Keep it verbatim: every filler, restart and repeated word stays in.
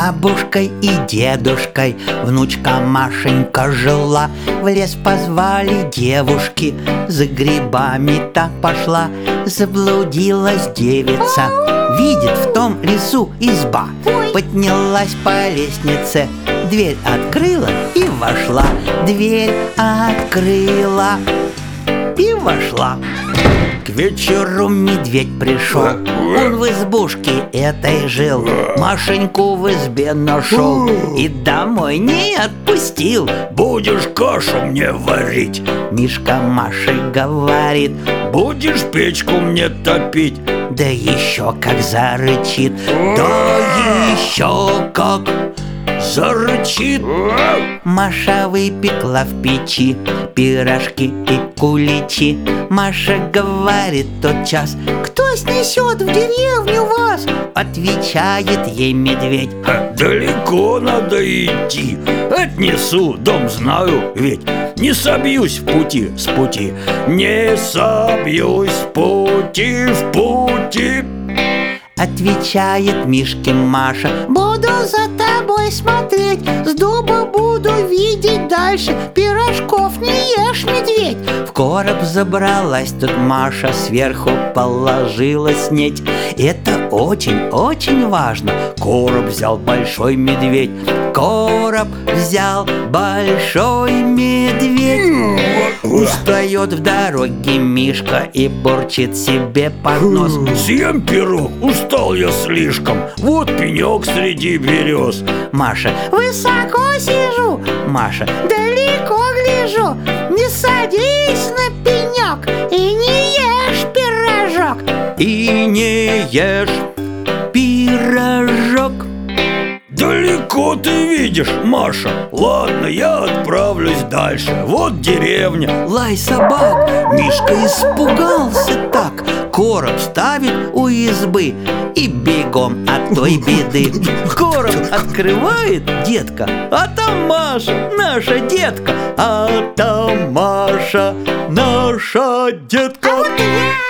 бабушкой и дедушкой внучка Машенька жила. В лес позвали девушки, за грибами та пошла. Заблудилась девица, видит в том лесу изба. Поднялась по лестнице, дверь открыла и вошла. Дверь открыла и вошла. К вечеру медведь пришел, он в избушке этой жил. Машеньку в избе нашел и домой не отпустил. Будешь кашу мне варить, Мишка Маше говорит, будешь печку мне топить. да еще как зарычит, да еще как зарычит. Маша выпекла в печи пирожки и куличи. Маша говорит тотчас, кто снесет в деревню вас? Отвечает ей медведь, далеко надо идти, отнесу, дом знаю ведь. Не собьюсь в пути, с пути, не собьюсь в пути, в пути. Отвечает Мишке Маша, буду за тобой смотреть, с дуба буду видеть дальше, пирожков не ешь, медведь. В короб забралась тут Маша, сверху положила снеть. Это очень-очень важно. Короб взял большой медведь, короб взял большой медведь. Устает в дороге Мишка и бурчит себе под нос, съем пирог, устал я слишком, вот пенек среди берез. Маша, высоко сижу, Маша, далеко гляжу. Не садись на пенек и не ешь пирожок. И не ешь пирожок. Далеко ты видишь, Маша. Ладно, я отправлюсь дальше. Вот деревня. Лай собак. Мишка испугался так. Короб ставит у избы и бегом от той беды. Короб открывает, детка, а там Маша, наша детка. А там Маша, наша детка. А вот и я!